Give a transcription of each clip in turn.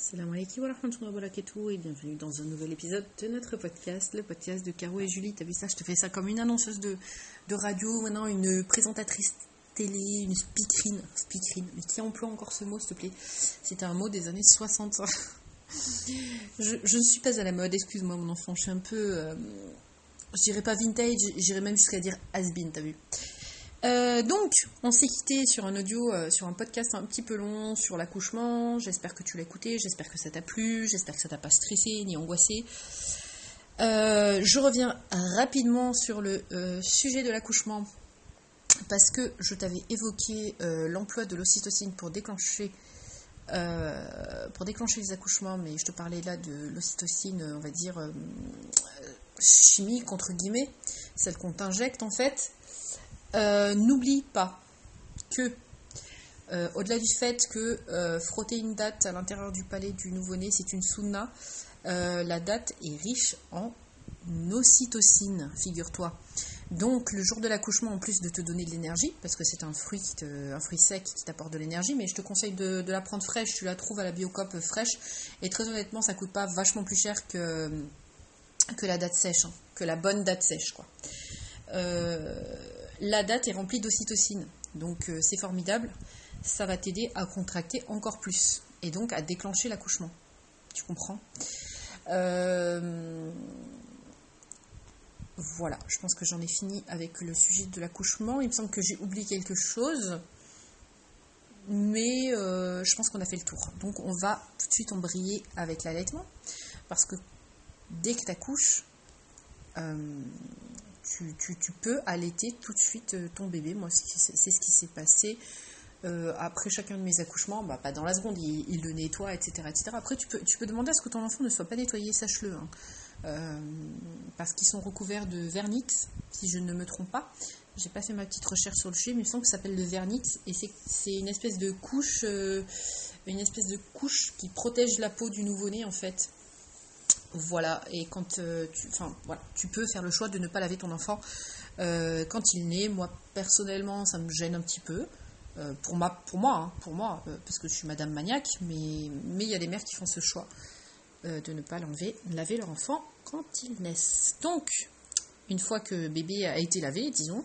Salam alaikum wa rahmatullahi wa barakatuh et bienvenue dans un nouvel épisode de notre podcast, le podcast de Caro et Julie. T'as vu ça? Je te fais ça comme une annonceuse de radio, maintenant une présentatrice télé, une speakerine. Mais qui emploie encore ce mot, s'il te plaît? C'était un mot des années 60. Je ne suis pas à la mode, excuse-moi mon enfant, je suis un peu... je dirais pas vintage, j'irais même jusqu'à dire has-been, t'as vu? Donc, on s'est quitté sur un audio, sur un podcast un petit peu long sur l'accouchement. J'espère que tu l'as écouté, j'espère que ça t'a plu, j'espère que ça t'a pas stressé ni angoissé. Je reviens rapidement sur le sujet de l'accouchement parce que je t'avais évoqué l'emploi de l'ocytocine pour déclencher les accouchements, mais je te parlais là de l'ocytocine, on va dire chimique entre guillemets, celle qu'on t'injecte en fait. N'oublie pas que, au-delà du fait que frotter une date à l'intérieur du palais du nouveau-né, c'est une sunna, la date est riche en ocytocine, figure-toi. Donc, le jour de l'accouchement, en plus de te donner de l'énergie, parce que c'est un fruit sec qui t'apporte de l'énergie, mais je te conseille de la prendre fraîche, tu la trouves à la Biocoop fraîche, et très honnêtement, ça coûte pas vachement plus cher que la date sèche, hein, que la bonne date sèche, quoi. La date est remplie d'ocytocine, donc c'est formidable, ça va t'aider à contracter encore plus, et donc à déclencher l'accouchement, tu comprends? Voilà, je pense que j'en ai fini avec le sujet de l'accouchement. Il me semble que j'ai oublié quelque chose, mais je pense qu'on a fait le tour. Donc on va tout de suite embrayer avec l'allaitement, parce que dès que tu accouches, tu peux allaiter tout de suite ton bébé. Moi, c'est ce qui s'est passé après chacun de mes accouchements. Pas dans la seconde, il le nettoie, etc., etc. Après, tu peux demander à ce que ton enfant ne soit pas nettoyé, sache-le, hein. Parce qu'ils sont recouverts de vernix, si je ne me trompe pas. J'ai pas fait ma petite recherche sur le sujet, mais il me semble que ça s'appelle le vernix, et c'est une espèce de couche qui protège la peau du nouveau-né, en fait. Voilà, et quand tu peux faire le choix de ne pas laver ton enfant quand il naît. Moi, personnellement, ça me gêne un petit peu, pour moi, parce que je suis madame maniaque, mais il y a des mères qui font ce choix de ne pas laver leur enfant quand ils naissent. Donc, une fois que bébé a été lavé, disons,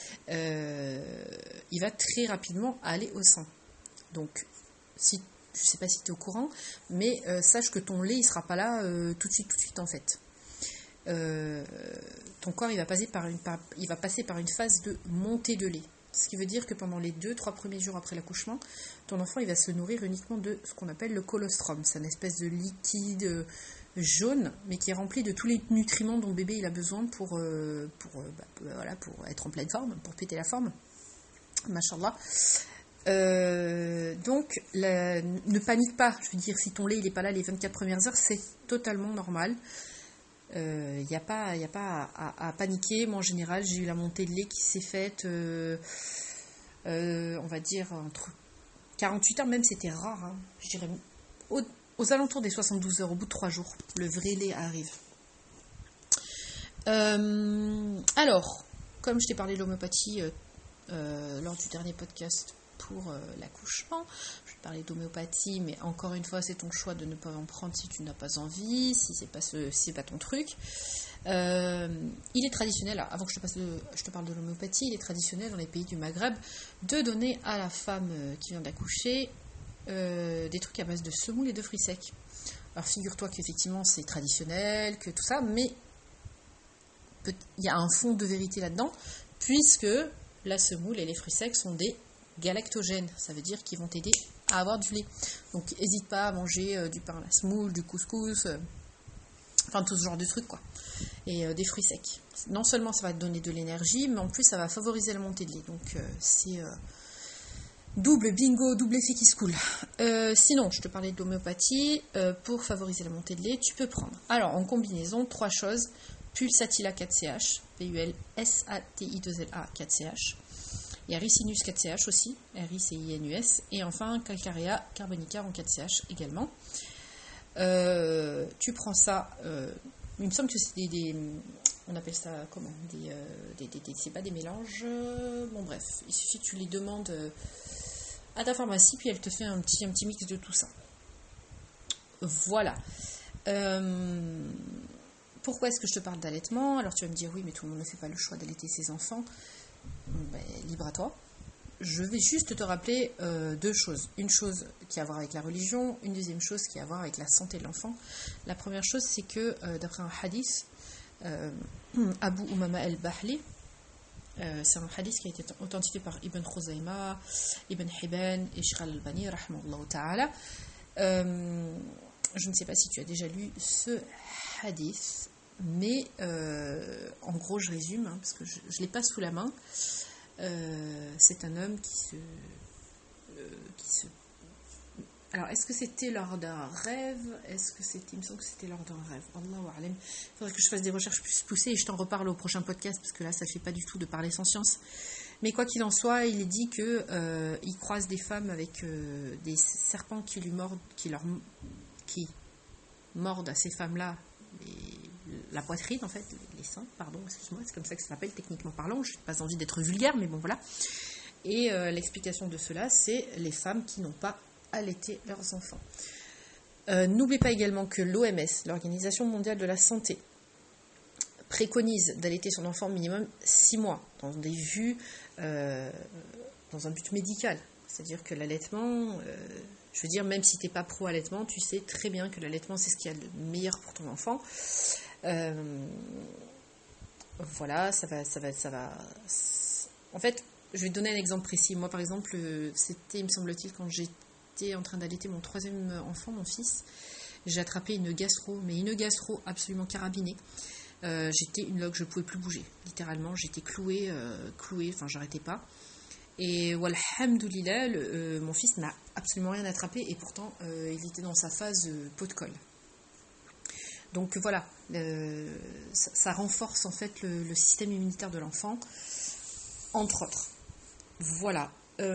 il va très rapidement aller au sein. Donc, je ne sais pas si tu es au courant, mais sache que ton lait, il ne sera pas là tout de suite en fait. Ton corps, il va passer par une phase de montée de lait. Ce qui veut dire que pendant les 2-3 premiers jours après l'accouchement, ton enfant, il va se nourrir uniquement de ce qu'on appelle le colostrum. C'est une espèce de liquide jaune, mais qui est rempli de tous les nutriments dont bébé il a besoin pour être en pleine forme, pour péter la forme. Machallah. Donc, ne panique pas. Je veux dire, si ton lait il n'est pas là les 24 premières heures, c'est totalement normal. Il n'y a pas à paniquer. Moi, en général, j'ai eu la montée de lait qui s'est faite, on va dire, entre 48 heures, même c'était rare, hein. Je dirais aux alentours des 72 heures, au bout de 3 jours, le vrai lait arrive. Alors, comme je t'ai parlé de l'homéopathie lors du dernier podcast pour l'accouchement, je vais parler d'homéopathie, mais encore une fois, c'est ton choix de ne pas en prendre si tu n'as pas envie, si c'est pas ton truc. Il est traditionnel, avant que je te parle de l'homéopathie, il est traditionnel dans les pays du Maghreb de donner à la femme qui vient d'accoucher des trucs à base de semoule et de fruits secs. Alors figure-toi qu'effectivement c'est traditionnel, que tout ça, mais il y a un fond de vérité là-dedans, puisque la semoule et les fruits secs sont des galactogènes, ça veut dire qu'ils vont t'aider à avoir du lait. Donc n'hésite pas à manger du pain à la semoule, du couscous, enfin tout ce genre de trucs quoi. Et des fruits secs. Non seulement ça va te donner de l'énergie, mais en plus ça va favoriser la montée de lait. Donc c'est double bingo, double effet qui se coule. Sinon, je te parlais de l'homéopathie, pour favoriser la montée de lait, tu peux prendre. Alors en combinaison, 3 choses. Pulsatilla 4CH, PULSATI2LA 4CH. Il y a Ricinus 4CH aussi, RICINUS, et enfin Calcarea carbonica en 4CH également. Tu prends ça, il me semble que c'est on appelle ça comment, c'est pas des mélanges, bon bref, il suffit que tu les demandes à ta pharmacie, puis elle te fait un petit mix de tout ça. Voilà. Pourquoi est-ce que je te parle d'allaitement? Alors tu vas me dire, oui, mais tout le monde ne fait pas le choix d'allaiter ses enfants. Libre à toi. Je vais juste te rappeler deux choses. Une chose qui a à voir avec la religion, une deuxième chose qui a à voir avec la santé de l'enfant. La première chose, c'est que d'après un hadith, Abu Umama al-Bahli, c'est un hadith qui a été authentifié par Ibn Khuzaymah, Ibn Hibban et Sheikh al-Albani, rahmahullah ta'ala. Je ne sais pas si tu as déjà lu ce hadith, mais en gros, je résume, parce que je ne l'ai pas sous la main. C'est un homme qui se... Alors, est-ce que c'était lors d'un rêve? Il me semble que c'était lors d'un rêve. Allahu a'lam. Il faudrait que je fasse des recherches plus poussées et je t'en reparle au prochain podcast, parce que là, ça ne fait pas du tout de parler sans science. Mais quoi qu'il en soit, il est dit qu'il croise des femmes avec des serpents qui mordent à ces femmes-là la poitrine, en fait, les seins, pardon, excuse-moi, c'est comme ça que ça s'appelle techniquement parlant, je n'ai pas envie d'être vulgaire, mais bon, voilà. Et l'explication de cela, c'est les femmes qui n'ont pas allaité leurs enfants. N'oubliez pas également que l'OMS, l'Organisation mondiale de la santé, préconise d'allaiter son enfant minimum 6 mois, dans des vues, dans un but médical. C'est-à-dire que l'allaitement, je veux dire, même si tu n'es pas pro-allaitement, tu sais très bien que l'allaitement, c'est ce qu'il y a de meilleur pour ton enfant. Voilà, ça va. En fait, je vais te donner un exemple précis. Moi, par exemple, c'était, il me semble-t-il, quand j'étais en train d'allaiter mon 3e enfant, mon fils, j'ai attrapé une gastro absolument carabinée. J'étais une loque, je ne pouvais plus bouger. Littéralement, j'étais clouée, enfin, j'arrêtais pas. Et walhamdoulilah, mon fils n'a absolument rien attrapé et pourtant, il était dans sa phase pot de colle. Donc voilà, ça renforce en fait le système immunitaire de l'enfant, entre autres. Voilà.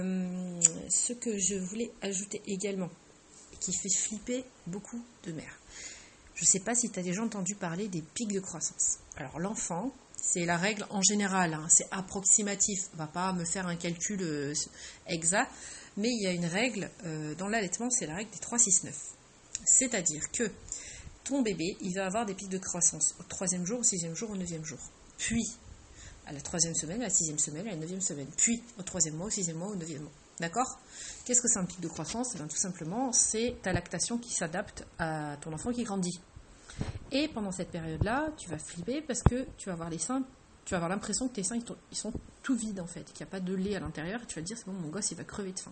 Ce que je voulais ajouter également, et qui fait flipper beaucoup de mères. Je ne sais pas si tu as déjà entendu parler des pics de croissance. Alors l'enfant, c'est la règle en général, c'est approximatif, on ne va pas me faire un calcul exact, mais il y a une règle dans l'allaitement, c'est la règle des 3-6-9. C'est-à-dire que ton bébé, il va avoir des pics de croissance au 3e jour, au 6e jour, au 9e jour. Puis, à la 3e semaine, à la 6e semaine, à la 9e semaine. Puis, au 3e mois, au 6e mois, au 9e mois. D'accord? Qu'est-ce que c'est un pic de croissance? Tout simplement, c'est ta lactation qui s'adapte à ton enfant qui grandit. Et pendant cette période-là, tu vas flipper parce que tu vas avoir les seins, tu vas avoir l'impression que tes seins, ils sont tout vides en fait, qu'il n'y a pas de lait à l'intérieur, et tu vas te dire, c'est bon, mon gosse, il va crever de faim.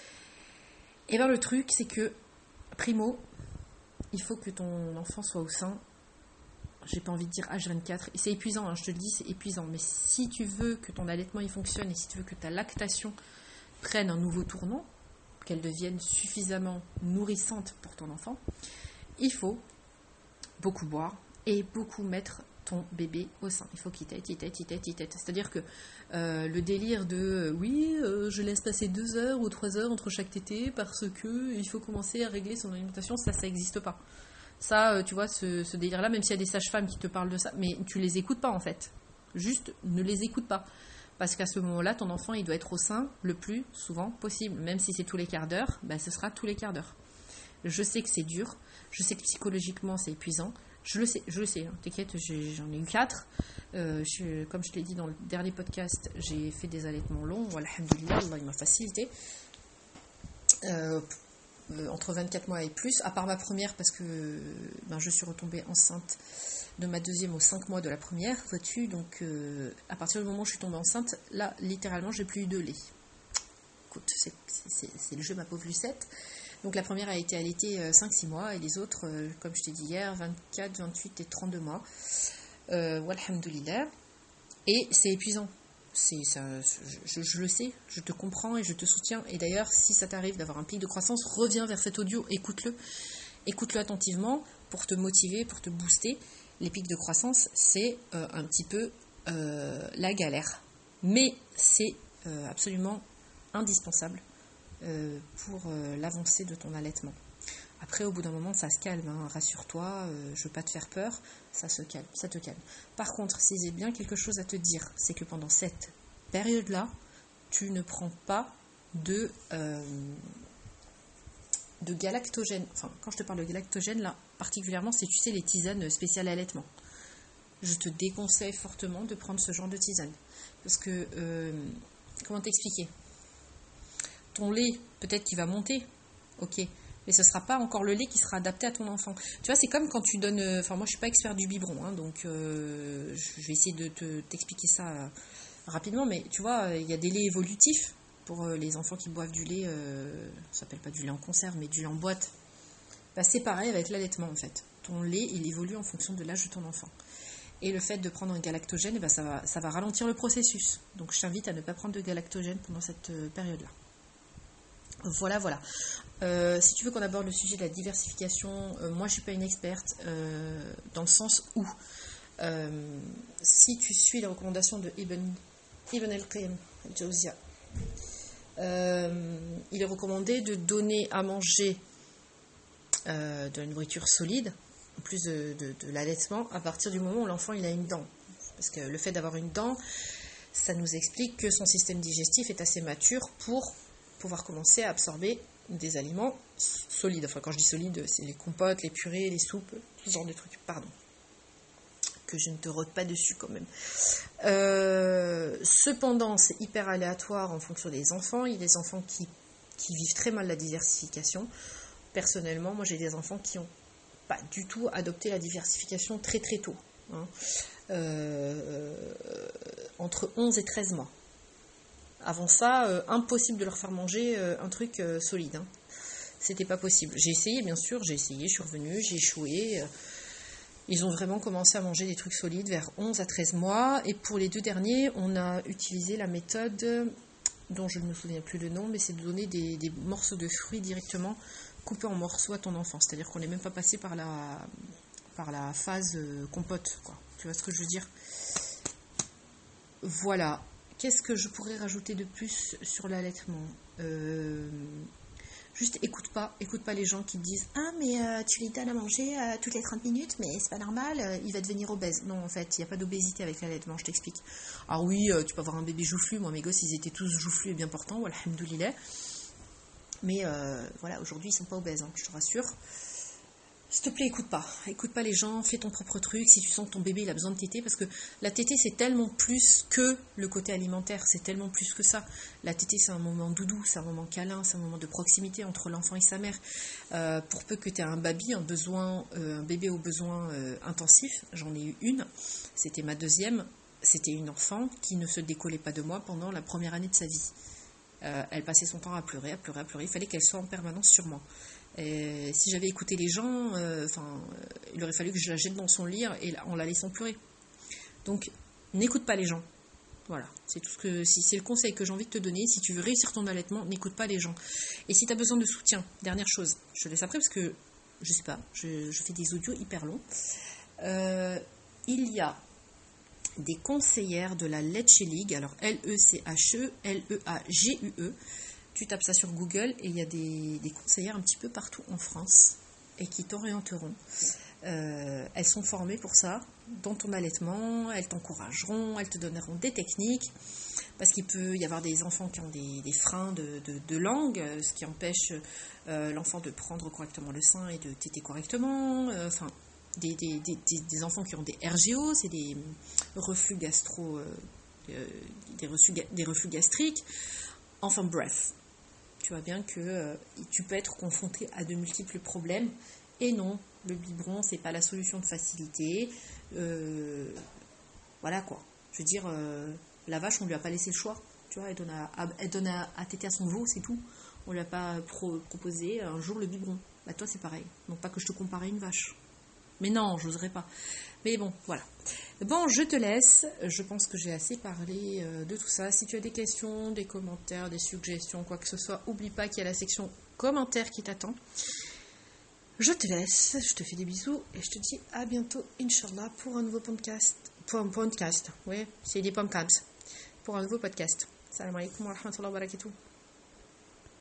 Et bien, le truc, c'est que, primo, il faut que ton enfant soit au sein, j'ai pas envie de dire H24, et c'est épuisant, je te le dis, c'est épuisant, mais si tu veux que ton allaitement il fonctionne, et si tu veux que ta lactation prenne un nouveau tournant, qu'elle devienne suffisamment nourrissante pour ton enfant, il faut beaucoup boire et beaucoup mettre ton bébé au sein. Il faut qu'il tète. C'est-à-dire que le délire de je laisse passer 2 heures ou 3 heures entre chaque tétée parce que il faut commencer à régler son alimentation, ça n'existe pas. Ça, tu vois, ce délire-là, même s'il y a des sages-femmes qui te parlent de ça, mais tu les écoutes pas en fait. Juste, ne les écoute pas. Parce qu'à ce moment-là, ton enfant, il doit être au sein le plus souvent possible. Même si c'est tous les quarts d'heure, ce sera tous les quarts d'heure. Je sais que c'est dur, je sais que psychologiquement c'est épuisant, je le sais, t'inquiète, j'en ai eu 4. Comme je te l'ai dit dans le dernier podcast, j'ai fait des allaitements longs, alhamdoulilah, Allah il m'a facilité. Entre 24 mois et plus, à part ma première parce que je suis retombée enceinte de ma 2e aux 5 mois de la première, vois-tu, donc à partir du moment où je suis tombée enceinte, là littéralement j'ai plus eu de lait. Écoute, c'est le jeu ma pauvre Lucette. Donc la première a été allaitée 5-6 mois et les autres, comme je t'ai dit hier, 24, 28 et 32 mois. Walhamdoulilah. Et c'est épuisant. Je le sais, je te comprends et je te soutiens. Et d'ailleurs, si ça t'arrive d'avoir un pic de croissance, reviens vers cet audio, écoute-le. Écoute-le attentivement pour te motiver, pour te booster. Les pics de croissance, c'est un petit peu la galère. Mais c'est absolument indispensable pour l'avancée de ton allaitement. Après, au bout d'un moment, ça se calme, rassure-toi, je ne veux pas te faire peur, ça te calme. Par contre, si j'ai bien quelque chose à te dire, c'est que pendant cette période-là, tu ne prends pas de de galactogène, enfin quand je te parle de galactogène là particulièrement, c'est tu sais les tisanes spéciales allaitement. Je te déconseille fortement de prendre ce genre de tisane parce que comment t'expliquer, ton lait peut-être qu'il va monter, ok, mais ce ne sera pas encore le lait qui sera adapté à ton enfant. Tu vois, c'est comme quand tu donnes, enfin moi je suis pas expert du biberon, hein, donc je vais essayer de t'expliquer ça rapidement, mais tu vois, il y a des laits évolutifs pour les enfants qui boivent du lait, ça s'appelle pas du lait en conserve, mais du lait en boîte. Bah, c'est pareil avec l'allaitement en fait. Ton lait, il évolue en fonction de l'âge de ton enfant. Et le fait de prendre un galactogène, eh ben, ça va ralentir le processus. Donc je t'invite à ne pas prendre de galactogène pendant cette période-là. Voilà. Si tu veux qu'on aborde le sujet de la diversification, moi je suis pas une experte, dans le sens où si tu suis les recommandations de Ibn al-Qayyim al-Jawziyya, il est recommandé de donner à manger de la nourriture solide, en plus de l'allaitement, à partir du moment où l'enfant il a une dent. Parce que le fait d'avoir une dent, ça nous explique que son système digestif est assez mature pour pouvoir commencer à absorber des aliments solides. Enfin, quand je dis solides, c'est les compotes, les purées, les soupes, tout ce genre de trucs. Pardon. Que je ne te rôde pas dessus quand même. Cependant, c'est hyper aléatoire en fonction des enfants. Il y a des enfants qui vivent très mal la diversification. Personnellement, moi j'ai des enfants qui n'ont pas du tout adopté la diversification très très tôt. Hein. Entre 11 et 13 mois. Avant ça, impossible de leur faire manger un truc solide. Hein. C'était pas possible. J'ai essayé, bien sûr, je suis revenue, j'ai échoué. Ils ont vraiment commencé à manger des trucs solides vers 11 à 13 mois. Et pour les 2 derniers, on a utilisé la méthode dont je ne me souviens plus le nom, mais c'est de donner des morceaux de fruits directement coupés en morceaux à ton enfant. C'est-à-dire qu'on n'est même pas passé par la phase compote, quoi. Tu vois ce que je veux dire ? Voilà. Qu'est-ce que je pourrais rajouter de plus sur l'allaitement ? Juste écoute pas les gens qui te disent « Ah, mais tu lui donnes à manger toutes les 30 minutes, mais c'est pas normal, il va devenir obèse. » Non, en fait, il n'y a pas d'obésité avec l'allaitement, je t'explique. Alors oui, tu peux avoir un bébé joufflu. Moi, mes gosses, ils étaient tous joufflus et bien portants, alhamdoulilah. Mais voilà, aujourd'hui, ils sont pas obèses, hein, je te rassure. S'il te plaît, écoute pas les gens, fais ton propre truc. Si tu sens que ton bébé il a besoin de tétée, parce que la tétée c'est tellement plus que le côté alimentaire, c'est tellement plus que ça. La tétée c'est un moment doudou, c'est un moment câlin, c'est un moment de proximité entre l'enfant et sa mère. Pour peu que tu aies un baby, un bébé aux besoins intensifs, j'en ai eu une, c'était ma deuxième, c'était une enfant qui ne se décollait pas de moi pendant la première année de sa vie. Elle passait son temps à pleurer, il fallait qu'elle soit en permanence sur moi. Et si j'avais écouté les gens, il aurait fallu que je la jette dans son lit en la laissant pleurer. Donc, n'écoute pas les gens. Voilà, c'est le conseil que j'ai envie de te donner. Si tu veux réussir ton allaitement, n'écoute pas les gens. Et si tu as besoin de soutien, dernière chose, je te laisse après parce que, je sais pas, je fais des audios hyper longs. Il y a des conseillères de la Leche League, alors L-E-C-H-E, L-E-A-G-U-E. Tu tapes ça sur Google et il y a des conseillères un petit peu partout en France et qui t'orienteront. Elles sont formées pour ça, dans ton allaitement, elles t'encourageront, elles te donneront des techniques, parce qu'il peut y avoir des enfants qui ont des freins de langue, ce qui empêche l'enfant de prendre correctement le sein et de téter correctement, des enfants qui ont des RGO, c'est des reflux des reflux gastriques, enfin bref. Tu vois bien que tu peux être confronté à de multiples problèmes. Et non, le biberon, c'est pas la solution de facilité. Voilà quoi. Je veux dire, la vache, on lui a pas laissé le choix. Tu vois, elle donne à téter à son veau, c'est tout. On lui a pas proposé un jour le biberon. Bah toi, c'est pareil. Donc pas que je te compare à une vache. Mais non, j'oserais pas. Mais bon, voilà. Bon, je te laisse. Je pense que j'ai assez parlé de tout ça. Si tu as des questions, des commentaires, des suggestions, quoi que ce soit, oublie pas qu'il y a la section commentaires qui t'attend. Je te laisse. Je te fais des bisous et je te dis à bientôt, Inch'Allah, pour un nouveau podcast. Pour un podcast. Oui, c'est des podcasts. Pour un nouveau podcast. Salam alaikum wa rahmatullahi wa barakatuh.